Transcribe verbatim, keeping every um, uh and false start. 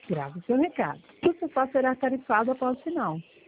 Grave seu recado. O sofá será tarifado após o sinal.